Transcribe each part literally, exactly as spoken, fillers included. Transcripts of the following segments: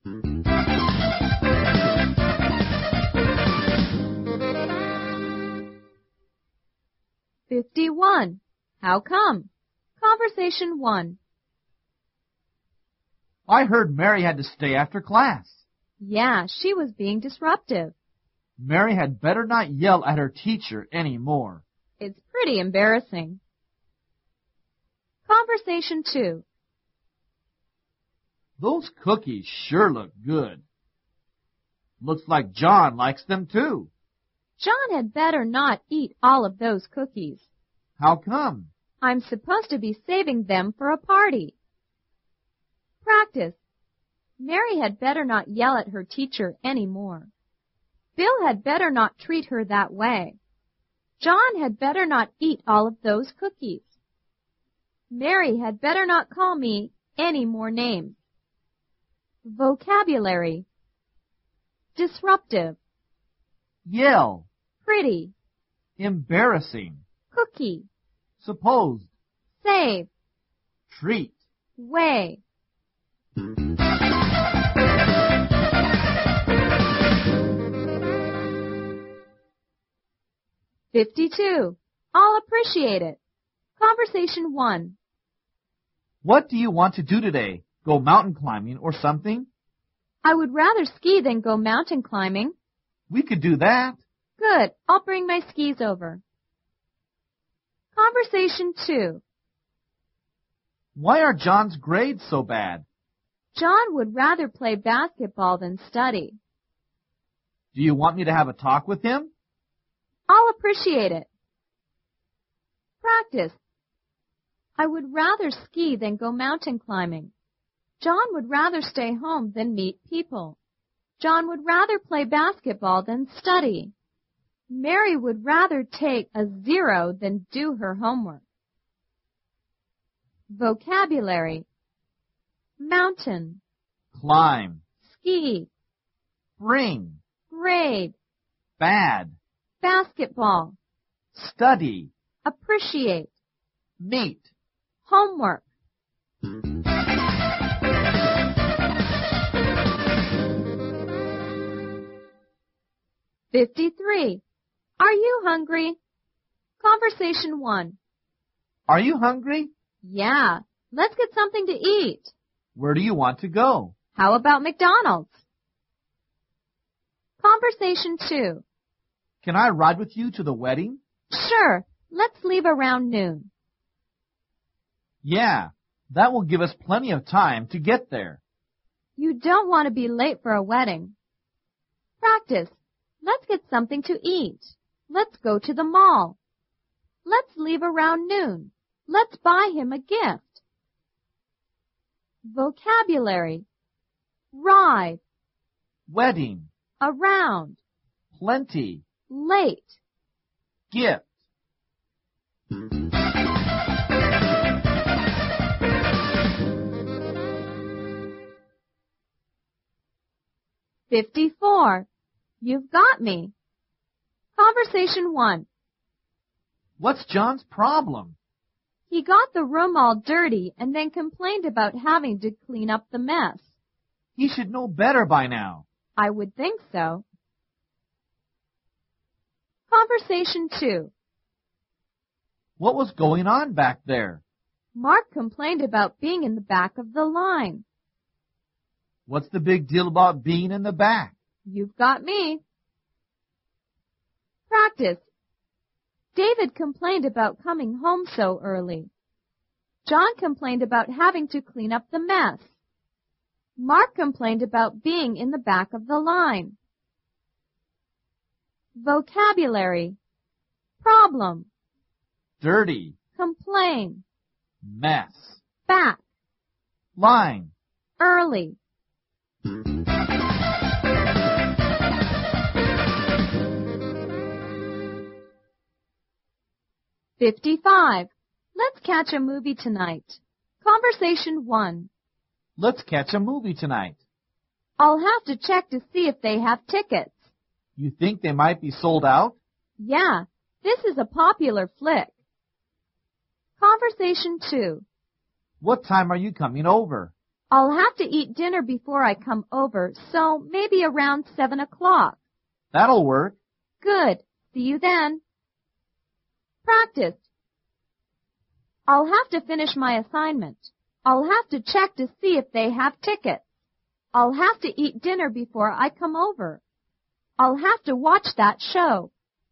fifty-one. How come? Conversation one. I heard Mary had to stay after class. Yeah, she was being disruptive. Mary had better not yell at her teacher anymore. It's pretty embarrassing. Conversation two. Those cookies sure look good. Looks like John likes them too. John had better not eat all of those cookies. How come? I'm supposed to be saving them for a party. Practice. Mary had better not yell at her teacher anymore. Bill had better not treat her that way. John had better not eat all of those cookies. Mary had better not call me any more names. Vocabulary. Disruptive. Yell. Pretty. Embarrassing. Cookie. Supposed. Save. Treat. Way. fifty-two. I'll appreciate it. Conversation one. What do you want to do today? Go mountain climbing or something? I would rather ski than go mountain climbing. We could do that. Good. I'll bring my skis over. Conversation two. Why are John's grades so bad? John would rather play basketball than study. Do you want me to have a talk with him? I'll appreciate it. Practice. I would rather ski than go mountain climbing. John would rather stay home than meet people. John would rather play basketball than study. Mary would rather take a zero than do her homework. Vocabulary. Mountain. Climb. Ski. Bring. Grade. Bad. Basketball. Study. Appreciate. Meet. Homework. fifty-three. Are you hungry? Conversation one. Are you hungry? Yeah. Let's get something to eat. Where do you want to go? How about McDonald's? Conversation two. Can I ride with you to the wedding? Sure. Let's leave around noon. Yeah, that will give us plenty of time to get there. You don't want to be late for a wedding. Practice. Let's get something to eat. Let's go to the mall. Let's leave around noon. Let's buy him a gift. Vocabulary. Ride. Wedding. Around. Plenty. Late. Gift. fifty-four. You've got me. Conversation one. What's John's problem? He got the room all dirty and then complained about having to clean up the mess. He should know better by now. I would think so. Conversation two. What was going on back there? Mark complained about being in the back of the line. What's the big deal about being in the back? You've got me. Practice. David complained about coming home so early. John complained about having to clean up the mess. Mark complained about being in the back of the line. Vocabulary. Problem. Dirty. Complain. Mess. Back. Line. Early. fifty-five. Let's catch a movie tonight. Conversation one. Let's catch a movie tonight. I'll have to check to see if they have tickets. You think they might be sold out? Yeah, this is a popular flick. Conversation two. What time are you coming over? I'll have to eat dinner before I come over, so maybe around seven o'clock. That'll work. Good. See you then. Practice. I'll have to finish my assignment. I'll have to check to see if they have tickets. I'll have to eat dinner before I come over. I'll have to watch that show.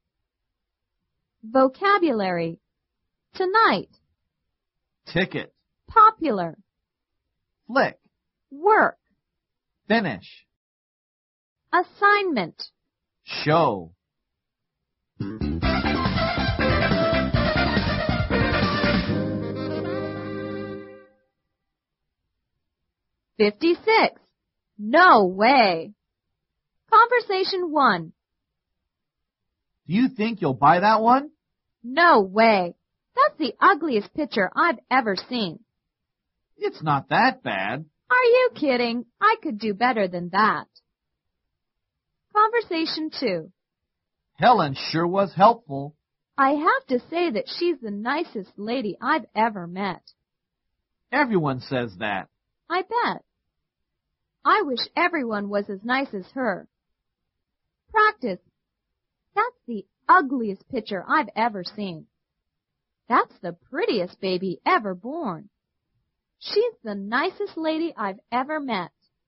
Vocabulary. Tonight. Ticket. Popular. Flick. Work. Finish. Assignment. Show. Fifty-six. No way. Conversation one. Do you think you'll buy that one? No way. That's the ugliest picture I've ever seen. It's not that bad. Are you kidding? I could do better than that. Conversation two. Helen sure was helpful. I have to say that she's the nicest lady I've ever met. Everyone says that. I bet. I wish everyone was as nice as her. Practice. That's the ugliest picture I've ever seen. That's the prettiest baby ever born. She's the nicest lady I've ever met.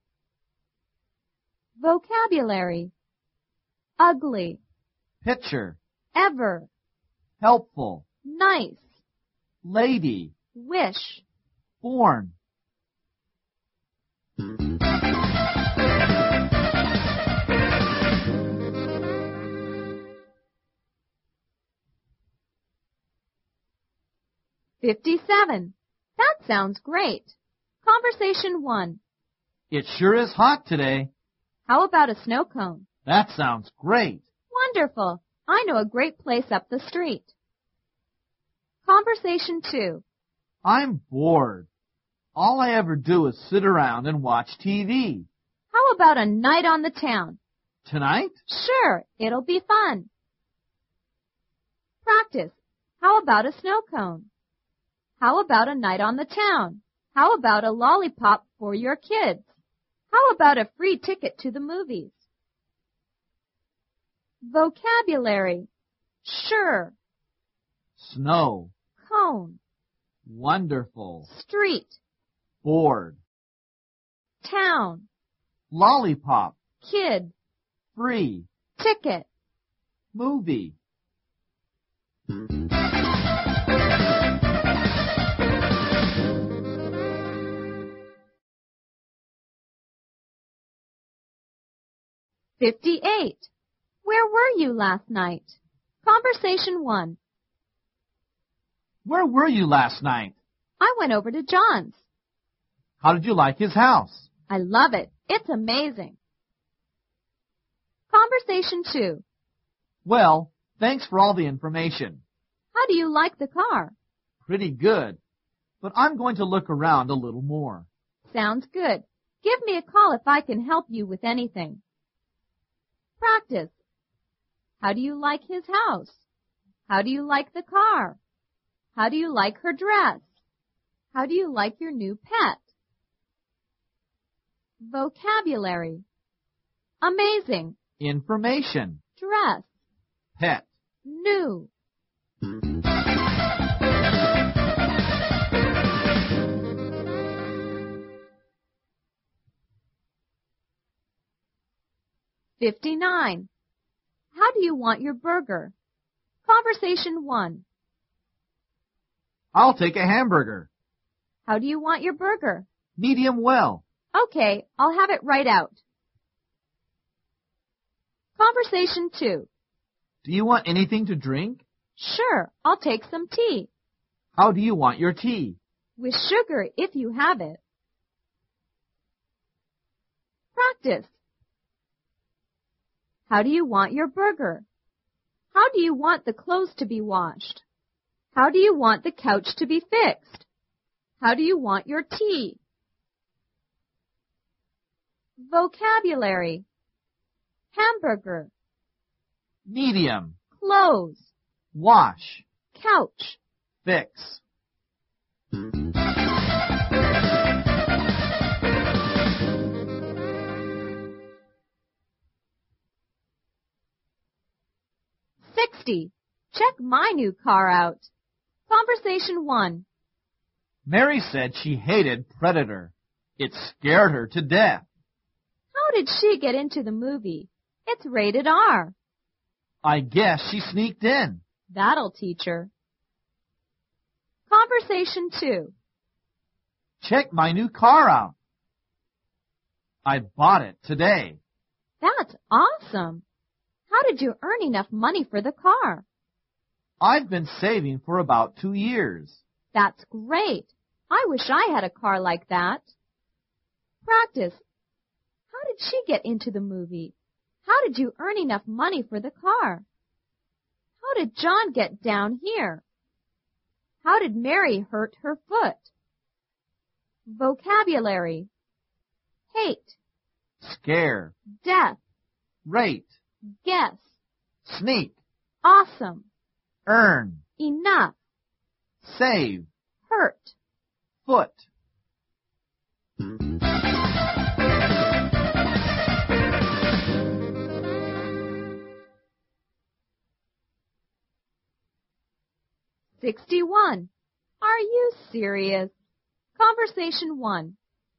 Vocabulary. Ugly. Picture. Ever. Helpful. Nice. Lady. Wish. Born. Fifty-seven. That sounds great. Conversation one. It sure is hot today. How about a snow cone? That sounds great. Wonderful. I know a great place up the street. Conversation two. I'm bored. All I ever do is sit around and watch T V. How about a night on the town? Tonight? Sure, it'll be fun. Practice. How about a snow cone? How about a night on the town? How about a lollipop for your kids? How about a free ticket to the movies? Vocabulary. Sure. Snow. Cone. Wonderful. Street. Bored. Town. Lollipop. Kid. Free. Ticket. Movie. Fifty-eight. Where were you last night? Conversation one. Where were you last night? I went over to John's. How did you like his house? I love it. It's amazing. Conversation two. Well, thanks for all the information. How do you like the car? Pretty good, but I'm going to look around a little more. Sounds good. Give me a call if I can help you with anything. Practice. How do you like his house? How do you like the car? How do you like her dress? How do you like your new pet? Vocabulary. Amazing. Information. Dress. Pet. New. Fifty-nine. How do you want your burger? Conversation one. I'll take a hamburger. How do you want your burger? Medium well. Okay, I'll have it right out. Conversation two. Do you want anything to drink? Sure, I'll take some tea. How do you want your tea? With sugar if you have it. Practice. How do you want your burger? How do you want the clothes to be washed? How do you want the couch to be fixed? How do you want your tea? Vocabulary. Hamburger. Medium. Clothes. Wash. sixty. Check my new car out. Conversation one. Mary said she hated Predator. It scared her to death. How did she get into the movie? It's rated R. I guess she sneaked in. That'll teach her. Conversation two. Check my new car out. I bought it today. That's awesome. How did you earn enough money for the car? I've been saving for about two years. That's great. I wish I had a car like that. Practice. How did she get into the movie? How did you earn enough money for the car? How did John get down here? How did Mary hurt her foot? Vocabulary. Hate. Scare. Death. Rate. Guess. Sneak. Awesome. Earn. Enough. Save. Hurt. Foot. Sixty-one. Are you serious? Conversation one.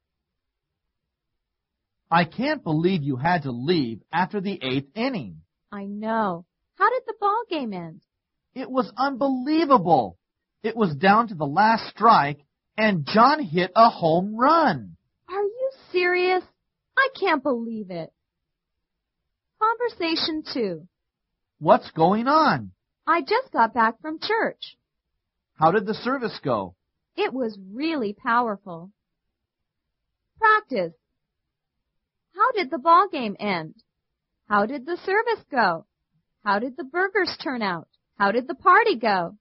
I can't believe you had to leave after the eighth inning. I know. How did the ball game end? It was unbelievable. It was down to the last strike, and John hit a home run. Are you serious? I can't believe it. Conversation two. What's going on? I just got back from church. How did the service go? It was really powerful. Practice. How did the ball game end? How did the service go? How did the burgers turn out? How did the party go?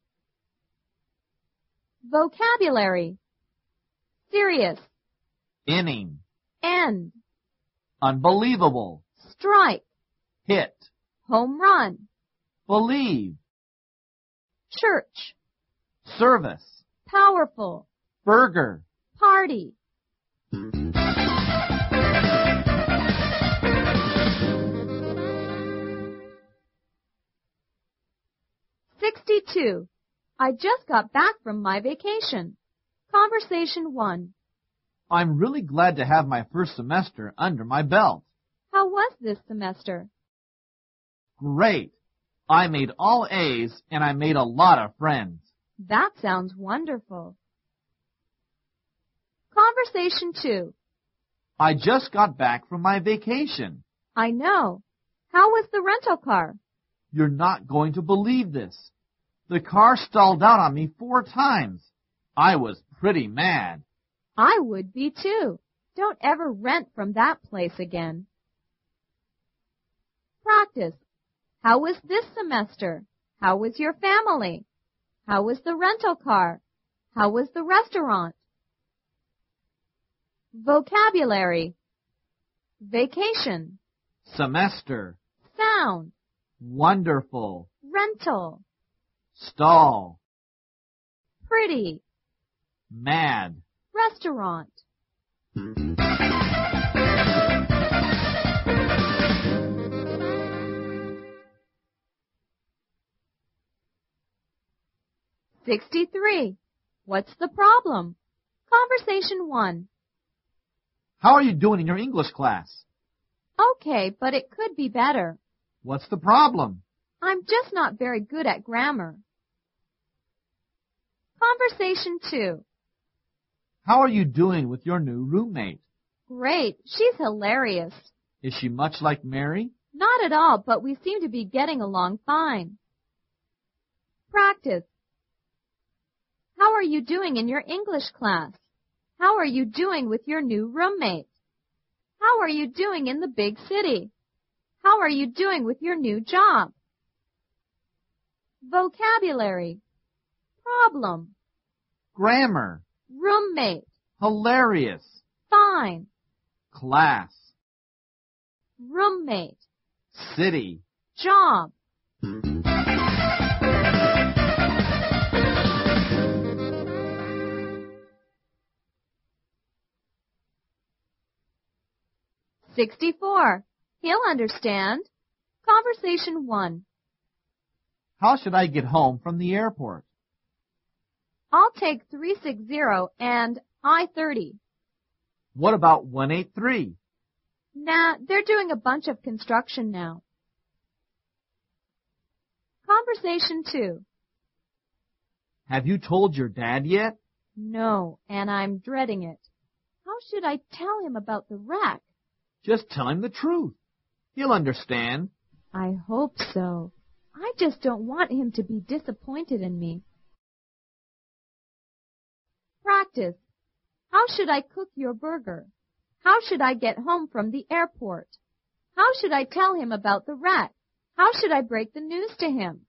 Vocabulary. Serious. Inning. End. Unbelievable. Strike. Hit. Home run. Believe. Church. Service. Powerful. Burger. Party. Sixty-two. I just got back from my vacation. Conversation one. I'm really glad to have my first semester under my belt. How was this semester? Great. I made all A's and I made a lot of friends. That sounds wonderful. Conversation two. I just got back from my vacation. I know. How was the rental car? You're not going to believe this. The car stalled out on me four times. I was pretty mad. I would be too. Don't ever rent from that place again. Practice. How was this semester? How was your family? How was the rental car? How was the restaurant? Vocabulary. Vacation. Semester. Sound. Wonderful. Rental. Stall. Pretty. Mad. Restaurant. Sixty-three. What's the problem? Conversation one. How are you doing in your English class? Okay, but it could be better. What's the problem? I'm just not very good at grammar. Conversation two. How are you doing with your new roommate? Great. She's hilarious. Is she much like Mary? Not at all, but we seem to be getting along fine. Practice. How are you doing in your English class? How are you doing with your new roommate? How are you doing in the big city? How are you doing with your new job? Vocabulary. Problem. Grammar. Roommate. Hilarious. Fine. Class. Roommate. City. Job. Sixty-four. He'll understand. Conversation one. How should I get home from the airport? I'll take three sixty and I thirty. What about one eighty-three? Nah, they're doing a bunch of construction now. Conversation two. Have you told your dad yet? No, and I'm dreading it. How should I tell him about the wreck? Just tell him the truth. He'll understand. I hope so. I just don't want him to be disappointed in me. Practice. How should I cook your burger? How should I get home from the airport? How should I tell him about the wreck? How should I break the news to him?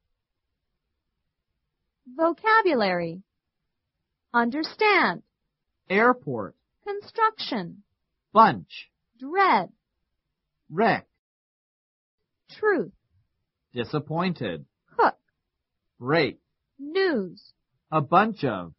Vocabulary. Understand. Airport. Construction. Bunch. Dread. Wreck. Truth. Disappointed. Cook. Break. News. A bunch of.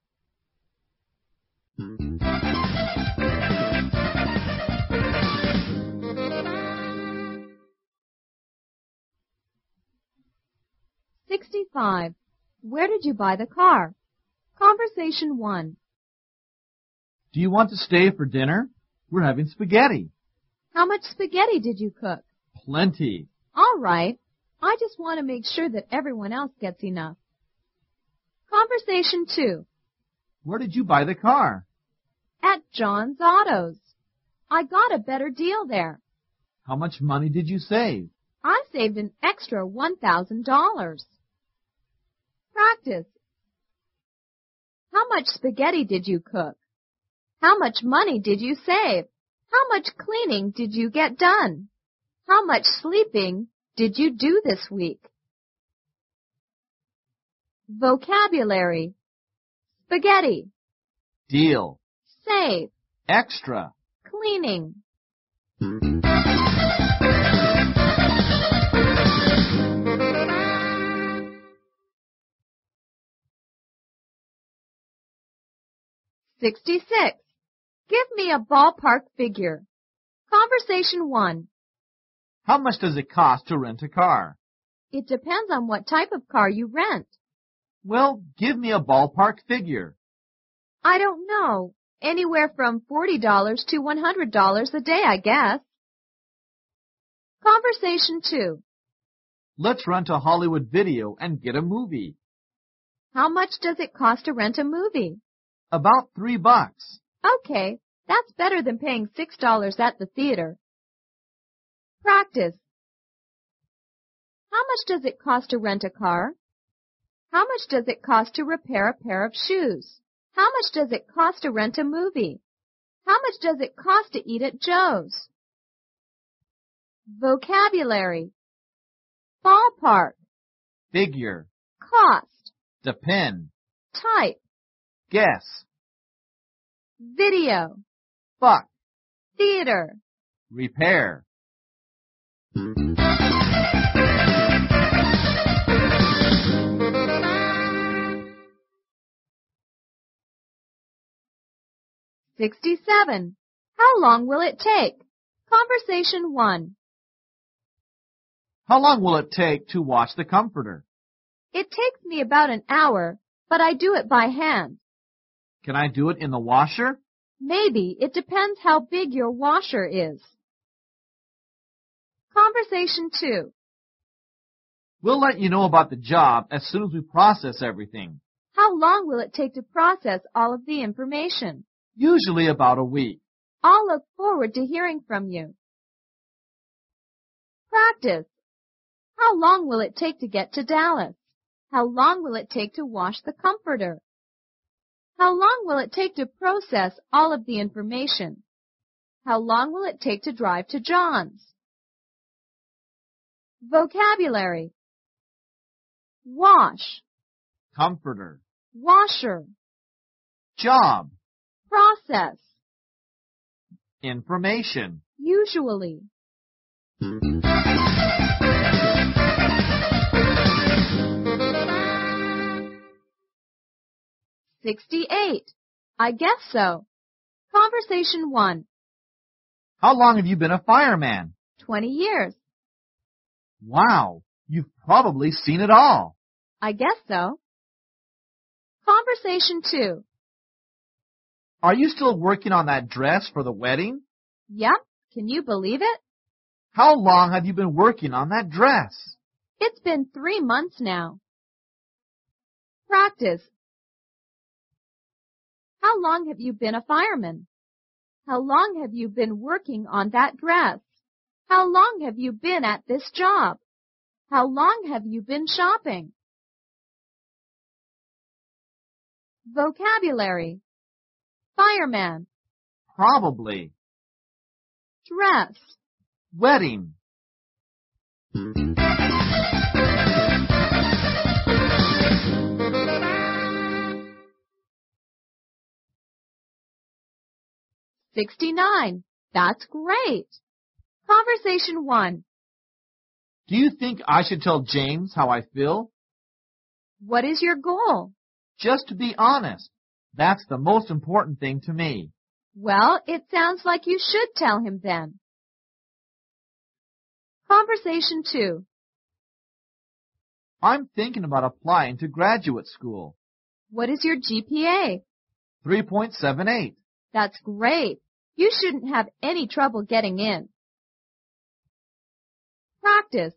sixty-five. Where did you buy the car? Conversation one. Do you want to stay for dinner? We're having spaghetti. How much spaghetti did you cook? Plenty. All right. I just want to make sure that everyone else gets enough. Conversation two. Where did you buy the car? At John's Autos. I got a better deal there. How much money did you save? I saved an extra one thousand dollars. Practice. How much spaghetti did you cook? How much money did you save? How much cleaning did you get done? How much sleeping did you do this week? Vocabulary. Spaghetti. Deal. Save. Extra. Cleaning. sixty-six. Give me a ballpark figure. Conversation one. How much does it cost to rent a car? It depends on what type of car you rent. Well, give me a ballpark figure. I don't know. Anywhere from forty dollars to one hundred dollars a day, I guess. Conversation two. Let's rent a Hollywood Video and get a movie. How much does it cost to rent a movie? About three bucks. Okay, that's better than paying six dollars at the theater. Practice. How much does it cost to rent a car? How much does it cost to repair a pair of shoes? How much does it cost to rent a movie? How much does it cost to eat at Joe's? Vocabulary. Ballpark. Figure. Cost. Depend. Type. Guess. Video. Buck. Theater. Repair. sixty-seven. How long will it take? Conversation one. How long will it take to wash the comforter? It takes me about an hour, but I do it by hand. Can I do it in the washer? Maybe. It depends how big your washer is. Conversation two. We'll let you know about the job as soon as we process everything. How long will it take to process all of the information? Usually about a week. I'll look forward to hearing from you. Practice. How long will it take to get to Dallas? How long will it take to wash the comforter? How long will it take to process all of the information? How long will it take to drive to John's? Vocabulary. Wash. Comforter. Washer. Job. Process. Information. Usually. sixty-eight. I guess so. Conversation one. How long have you been a fireman? Twenty years. Wow, you've probably seen it all. I guess so. Conversation two. Are you still working on that dress for the wedding? Yep. Can you believe it? How long have you been working on that dress? It's been three months now. Practice. How long have you been a fireman? How long have you been working on that dress? How long have you been at this job? How long have you been shopping? Vocabulary. Fireman. Probably. Dress. Wedding. Sixty-nine. That's great. Conversation one. Do you think I should tell James how I feel? What is your goal? Just to be honest. That's the most important thing to me. Well, it sounds like you should tell him then. Conversation two. I'm thinking about applying to graduate school. What is your G P A? three point seven eight. That's great. You shouldn't have any trouble getting in. Practice.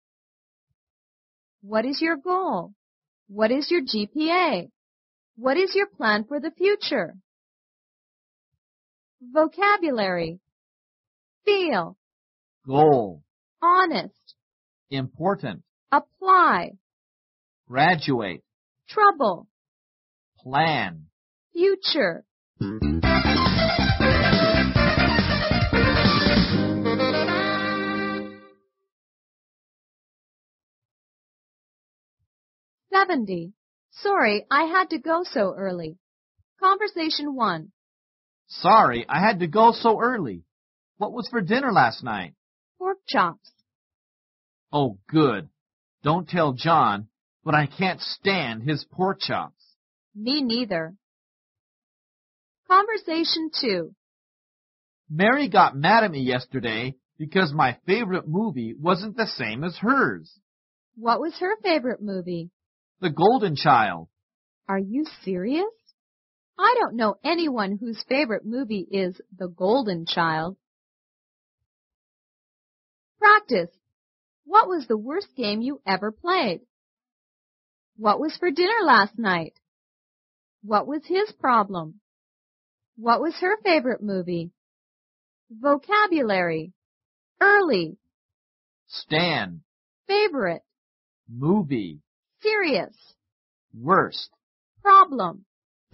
What is your goal? What is your G P A? What is your plan for the future? Vocabulary. Feel. Goal. Honest. Important. Apply. Graduate. Trouble. Plan. Future. Seventy. Sorry, I had to go so early. Conversation one. Sorry, I had to go so early. What was for dinner last night? Pork chops. Oh, good. Don't tell John, but I can't stand his pork chops. Me neither. Conversation two. Mary got mad at me yesterday because my favorite movie wasn't the same as hers. What was her favorite movie? The Golden Child. Are you serious? I don't know anyone whose favorite movie is The Golden Child. Practice. What was the worst game you ever played? What was for dinner last night? What was his problem? What was her favorite movie? Vocabulary. Early. Stand. Favorite. Movie. Serious. Worst. Problem.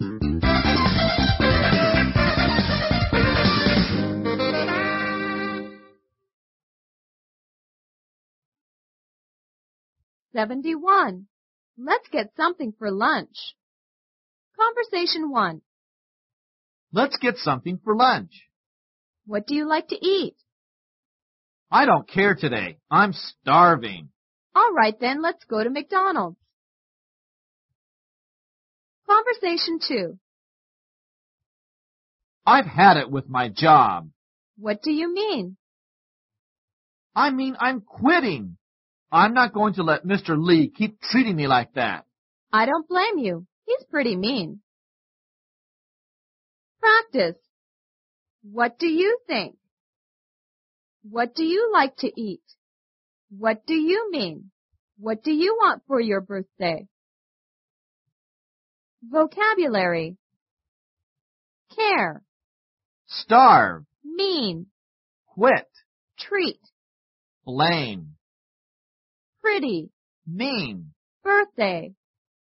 Seventy-one. Let's get something for lunch. Conversation one. Let's get something for lunch. What do you like to eat? I don't care today. I'm starving. All right then, let's go to McDonald's. Conversation two. I've had it with my job. What do you mean? I mean, I'm quitting. I'm not going to let Mister Lee keep treating me like that. I don't blame you. He's pretty mean. Practice. What do you think? What do you like to eat? What do you mean? What do you want for your birthday? Vocabulary. Care. Starve. Mean. Quit. Treat. Blame. Pretty. Mean. Birthday.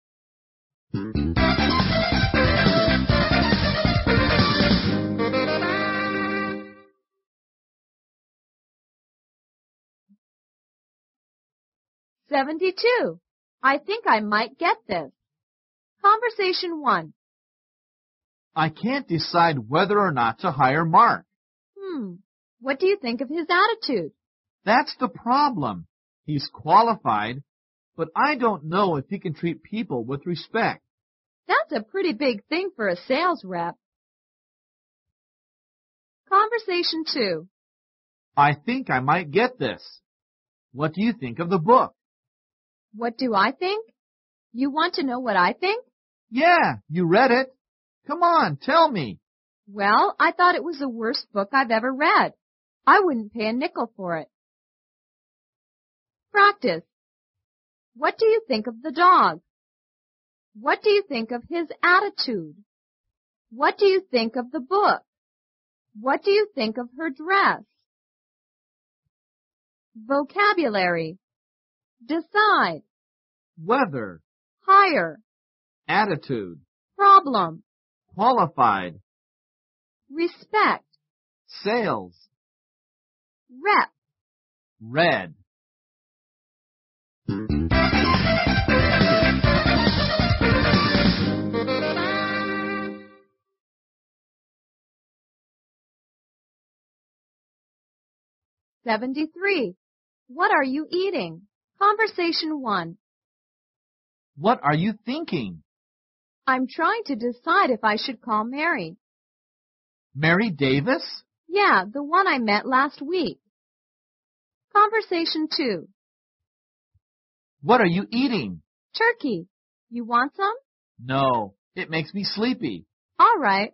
Seventy-two. I think I might get this. Conversation one. I can't decide whether or not to hire Mark. Hmm. What do you think of his attitude? That's the problem. He's qualified, but I don't know if he can treat people with respect. That's a pretty big thing for a sales rep. Conversation two. I think I might get this. What do you think of the book? What do I think? You want to know what I think? Yeah, you read it. Come on, tell me. Well, I thought it was the worst book I've ever read. I wouldn't pay a nickel for it. Practice. What do you think of the dog? What do you think of his attitude? What do you think of the book? What do you think of her dress? Vocabulary. Decide. Weather. Hire. Attitude. Problem. Qualified. Respect. Sales. Rep. Red. Seventy-three. What are you eating? Conversation one. What are you thinking? I'm trying to decide if I should call Mary. Mary Davis? Yeah, the one I met last week. Conversation two. What are you eating? Turkey. You want some? No, it makes me sleepy. All right.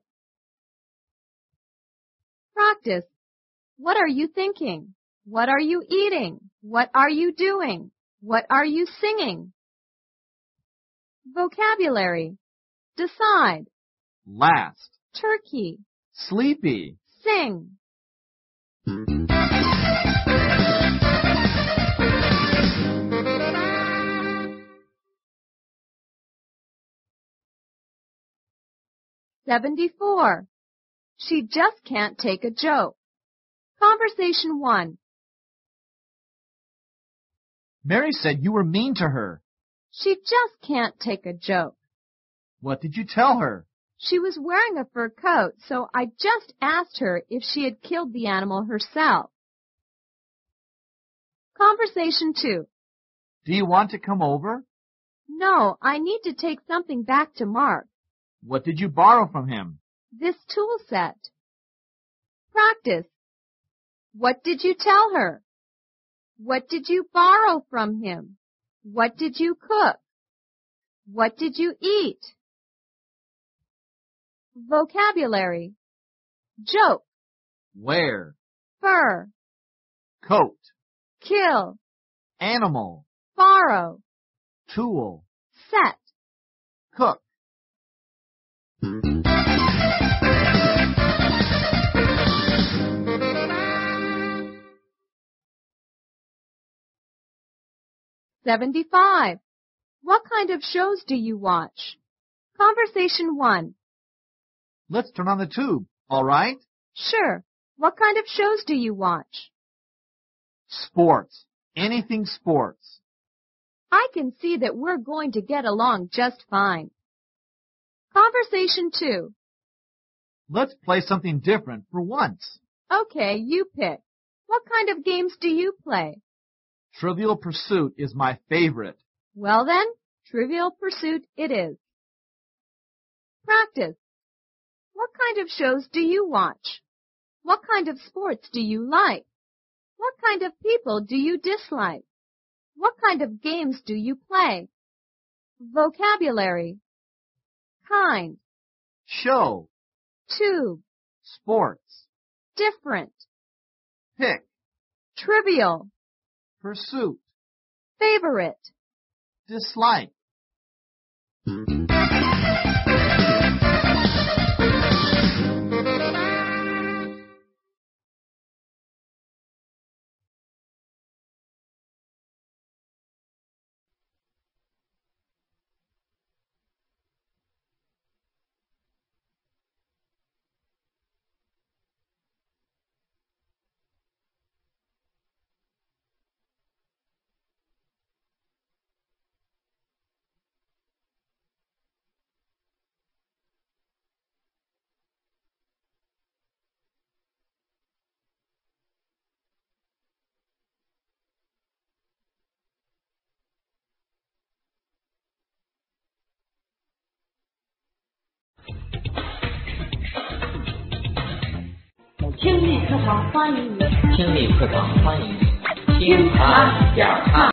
Practice. What are you thinking? What are you eating? What are you doing? What are you singing? Vocabulary. Decide. Last. Turkey. Sleepy. Sing. Seventy-four. She just can't take a joke. Conversation one. Mary said you were mean to her. She just can't take a joke. What did you tell her? She was wearing a fur coat, so I just asked her if she had killed the animal herself. Conversation two. Do you want to come over? No, I need to take something back to Mark. What did you borrow from him? This tool set. Practice. What did you tell her? What did you borrow from him? What did you cook? What did you eat? Vocabulary. Joke. Where? Fur. Coat. Kill. Animal. Borrow. Tool. Set. Cook. Seventy-five. What kind of shows do you watch? Conversation one. Let's turn on the tube, all right? Sure. What kind of shows do you watch? Sports. Anything sports. I can see that we're going to get along just fine. Conversation two. Let's play something different for once. Okay, you pick. What kind of games do you play? Trivial Pursuit is my favorite. Well then, Trivial Pursuit it is. Practice. What kind of shows do you watch? What kind of sports do you like? What kind of people do you dislike? What kind of games do you play? Vocabulary. Kind. Show. Tube. Sports. Different. Pick. Trivial. Pursuit. Favorite. Dislike. 听力课堂欢迎你，听力课堂欢迎你，听他讲他。